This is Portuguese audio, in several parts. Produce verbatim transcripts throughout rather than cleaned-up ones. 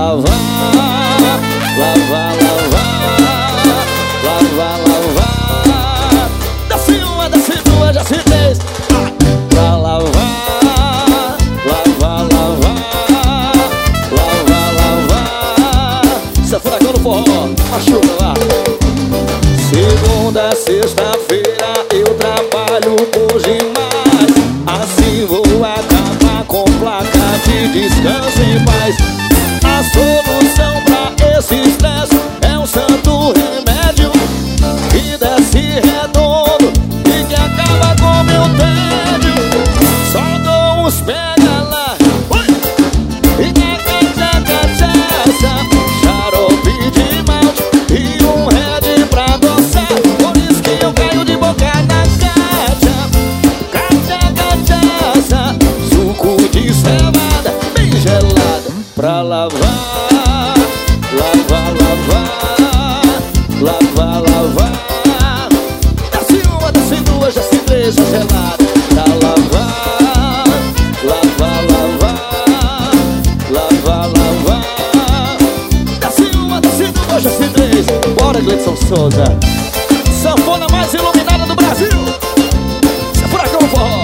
lavar, lavar, lavar, lavar, lavar. Desce uma, desce duas, desce três. Pra lavar, lavar, lavar, lavar, lavar. Isso é furacão no forró, machuca lá. Segunda, sexta-feira eu trabalho por demais. Assim vou acabar com placa de descanso em paz. A solução pra esse estresse é um santo remédio que desce redondo e que acaba com meu tédio. Só dou uns pega lá, ui, e caca, caca, caça, xarope de malte e um red pra adoçar. Por isso que eu caio de boca na caixa. Cacha, cachaça, suco de cevada bem gelada. Pra lavar, lavar, lavar, lavar, lavar. Desce uma, desce duas, desce três, já gelada. Pra lavar, lavar, lavar, lavar, lavar. Desce uma, desce duas, desce três. Bora, Gleidson Souza. Sanfona mais iluminada do Brasil. Isso é furacão forró.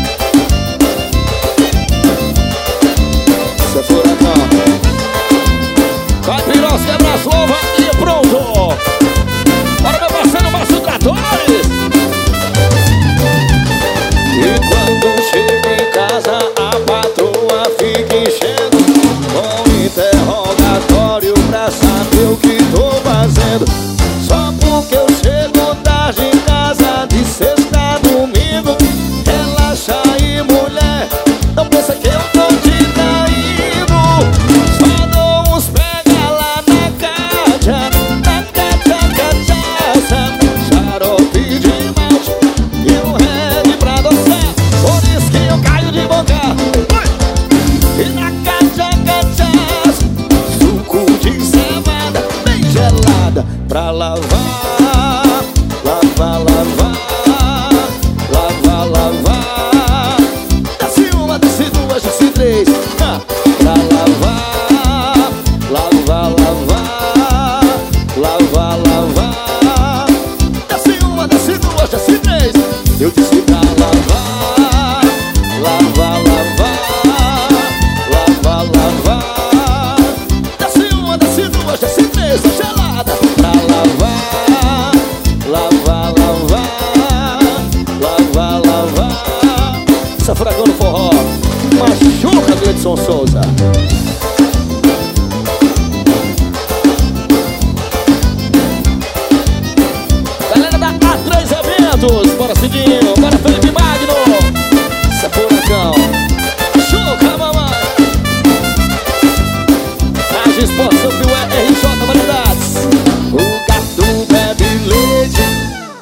Isso é furacão. Vai, Piros, quebra as luvas e pronto. Bora, meu parceiro Márcio Tratores. E quando chego em casa a patroa fica enchendo com interrogatório pra saber o que tô fazendo. Só porque eu chego tarde em casa de sexta a domingo. Relaxa aí, mulher, não pensa que eu tô te traindo. Só dou uns pega lá na caixa, na caixa, cachaça, xarope de malte e um red pra adoçar. Por isso que eu caio de boca, ui, e na caixa, cachaça, suco de cevada bem gelada. Pra lavar, lavar, lavar, lavar, lavar. Desce uma, desce duas, desce três. Ah, pra lavar, lavar, lavar, lavar, lavar. Desce uma, desce duas, desce três. Eu disse pra lavar, lavar, lavar, lavar, lavar. Desce uma, desce duas, desce três, tá gelada. Pra lavar, lavar, lavar, lavar, lavar. Isso é furacão no forró. Machuca, Gleidson Souza. Galera da A três Eventos, bora seguir.